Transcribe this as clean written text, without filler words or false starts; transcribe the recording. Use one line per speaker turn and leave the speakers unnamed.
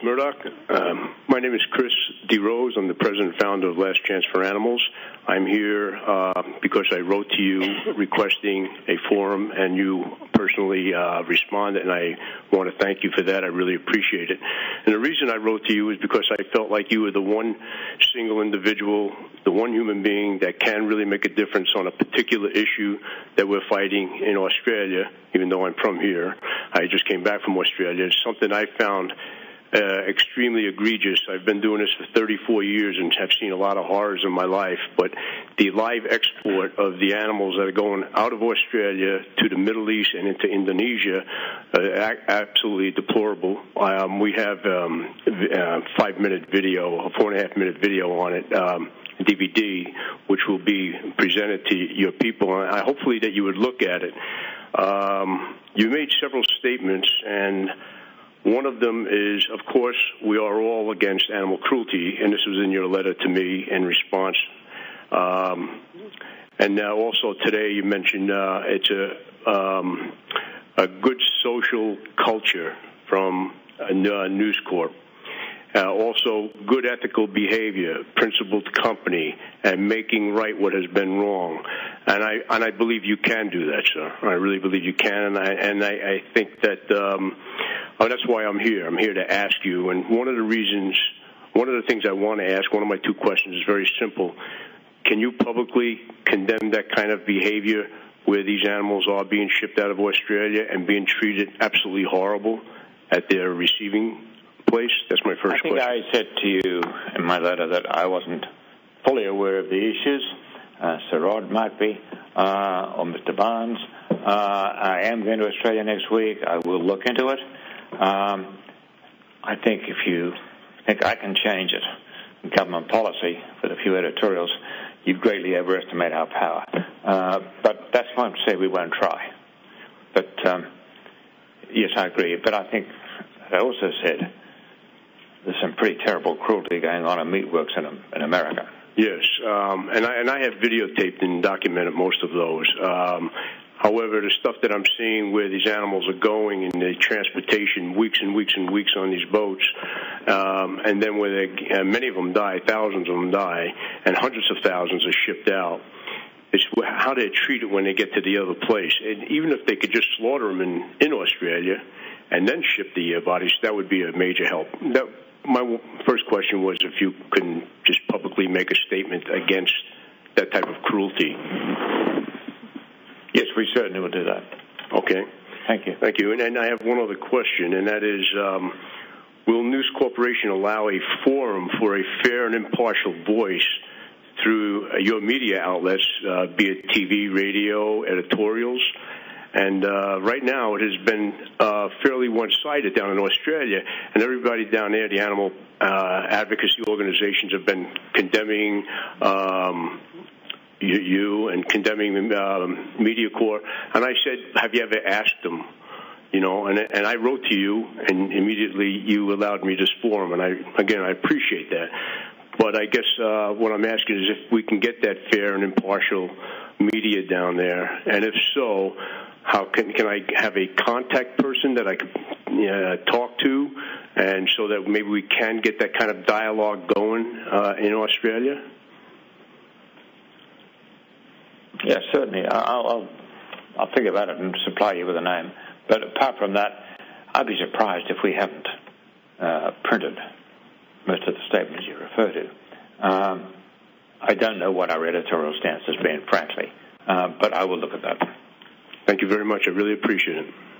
Murdoch. My name is Chris DeRose. I'm the president and founder of Last Chance for Animals. I'm here because I wrote to you requesting a forum, and you personally responded, and I want to thank you for that. I really appreciate it. And the reason I wrote to you is because I felt like you were the one single individual, the one human being that can really make a difference on a particular issue that we're fighting in Australia, even though I'm from here. I just came back from Australia. It's something I found extremely egregious. I've been doing this for 34 years and have seen a lot of horrors in my life, but the live export of the animals that are going out of Australia to the Middle East and into Indonesia absolutely deplorable. We have a 5-minute video, a 4.5-minute video on it, DVD, which will be presented to your people, and hopefully that you would look at it. You made several statements, and one of them is, of course, we are all against animal cruelty, and this was in your letter to me in response. And now also today you mentioned it's a good social culture from News Corp. Also, good ethical behavior, principled company, and making right what has been wrong. And I believe you can do that, sir. I really believe you can, and I think that that's why I'm here. I'm here to ask you. And one of the things I want to ask, one of my two questions is very simple. Can you publicly condemn that kind of behavior where these animals are being shipped out of Australia and being treated absolutely horrible at their receiving place? That's my first question.
I think I said to you in my letter that I wasn't fully aware of the issues. Sir Rod might be, or Mr. Barnes. I am going to Australia next week. I will look into it. I think if you think I can change it, government policy with a few editorials, you greatly overestimate our power. But that's why I say we won't try. But, yes, I agree. But I think I also said there's some pretty terrible cruelty going on in meatworks in America.
Yes, and I have videotaped and documented most of those. However, the stuff that I'm seeing where these animals are going in the transportation weeks and weeks and weeks on these boats, and then where many of them die, thousands of them die, and hundreds of thousands are shipped out. It's how they're treated when they get to the other place. And even if they could just slaughter them in Australia and then ship the bodies, that would be a major help. My first question was if you can just publicly make a statement against that type of cruelty.
Yes, we certainly will do that.
Okay.
Thank you.
Thank you. And I have one other question, and that is, will News Corporation allow a forum for a fair and impartial voice through your media outlets, be it TV, radio, editorials? And right now it has been fairly one-sided down in Australia, and everybody down there, the animal advocacy organizations, have been condemning you and condemning Media Corps. And I said, have you ever asked them? You know, and I wrote to you, and immediately you allowed me this forum, and I appreciate that. But I guess what I'm asking is if we can get that fair and impartial media down there, and if so, how can I have a contact person that I could talk to, and so that maybe we can get that kind of dialogue going in Australia?
Yes, certainly. I'll think about it and supply you with a name. But apart from that, I'd be surprised if we haven't printed most of the statements you refer to. I don't know what our editorial stance has been, frankly, but I will look at that.
Thank you very much. I really appreciate it.